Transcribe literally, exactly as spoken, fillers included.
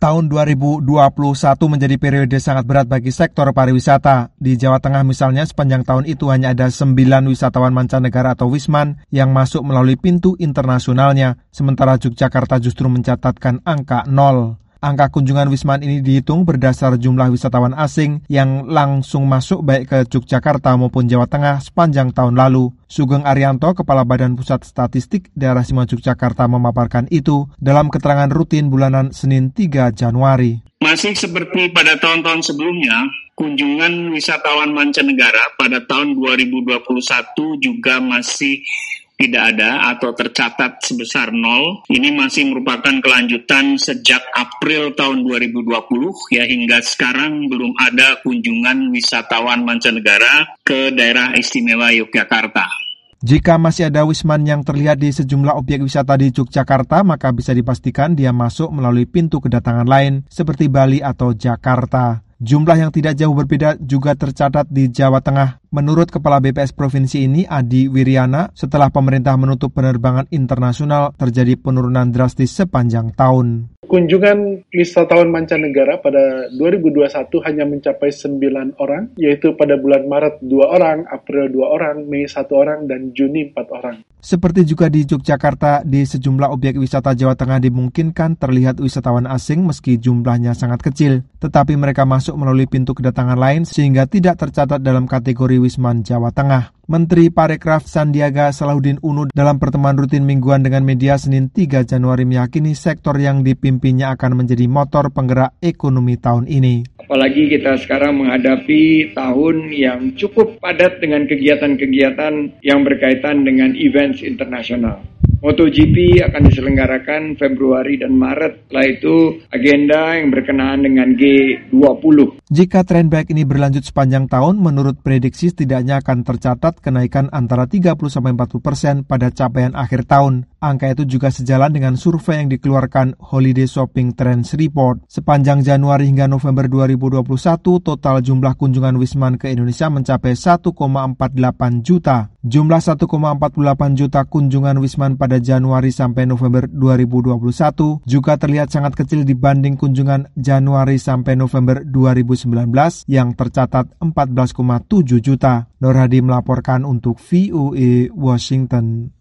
Tahun dua ribu dua puluh satu menjadi periode sangat berat bagi sektor pariwisata. Di Jawa Tengah misalnya, sepanjang tahun itu hanya ada sembilan wisatawan mancanegara atau Wisman yang masuk melalui pintu internasionalnya, sementara Yogyakarta justru mencatatkan angka nol. Angka kunjungan Wisman ini dihitung berdasar jumlah wisatawan asing yang langsung masuk baik ke Yogyakarta maupun Jawa Tengah sepanjang tahun lalu. Sugeng Arianto, Kepala Badan Pusat Statistik Daerah Istimewa Yogyakarta memaparkan itu dalam keterangan rutin bulanan Senin tiga Januari. Masih seperti pada tahun-tahun sebelumnya, kunjungan wisatawan mancanegara pada tahun dua ribu dua puluh satu juga masih tidak ada atau tercatat sebesar nol. Ini masih merupakan kelanjutan sejak April tahun dua ribu dua puluh ya hingga sekarang belum ada kunjungan wisatawan mancanegara ke daerah istimewa Yogyakarta. Jika masih ada Wisman yang terlihat di sejumlah objek wisata di Yogyakarta, maka bisa dipastikan dia masuk melalui pintu kedatangan lain seperti Bali atau Jakarta. Jumlah yang tidak jauh berbeda juga tercatat di Jawa Tengah. Menurut Kepala B P S Provinsi ini, Adi Wiryana, setelah pemerintah menutup penerbangan internasional, terjadi penurunan drastis sepanjang tahun. Kunjungan wisatawan mancanegara pada dua ribu dua puluh satu hanya mencapai sembilan orang, yaitu pada bulan Maret dua orang, April dua orang, Mei satu orang, dan Juni empat orang. Seperti juga di Yogyakarta, di sejumlah objek wisata Jawa Tengah dimungkinkan terlihat wisatawan asing meski jumlahnya sangat kecil, tetapi mereka masuk melalui pintu kedatangan lain sehingga tidak tercatat dalam kategori Wisman Jawa Tengah. Menteri Parekraf Sandiaga Salahuddin Uno dalam pertemuan rutin mingguan dengan media Senin tiga Januari meyakini sektor yang dipimpinnya akan menjadi motor penggerak ekonomi tahun ini. Apalagi kita sekarang menghadapi tahun yang cukup padat dengan kegiatan-kegiatan yang berkaitan dengan events internasional. MotoGP akan diselenggarakan Februari dan Maret. Setelah itu agenda yang berkenaan dengan G dua puluh. Jika tren baik ini berlanjut sepanjang tahun, menurut prediksi setidaknya akan tercatat kenaikan antara tiga puluh sampai empat puluh persen pada capaian akhir tahun. Angka itu juga sejalan dengan survei yang dikeluarkan Holiday Shopping Trends Report. Sepanjang Januari hingga November dua ribu dua puluh satu, total jumlah kunjungan Wisman ke Indonesia mencapai satu koma empat delapan juta. Jumlah satu koma empat delapan juta kunjungan Wisman pada Januari sampai November dua ribu dua puluh satu juga terlihat sangat kecil dibanding kunjungan Januari sampai November dua ribu sembilan belas yang tercatat empat belas koma tujuh juta. Nur Hadi melaporkan untuk V O A Washington.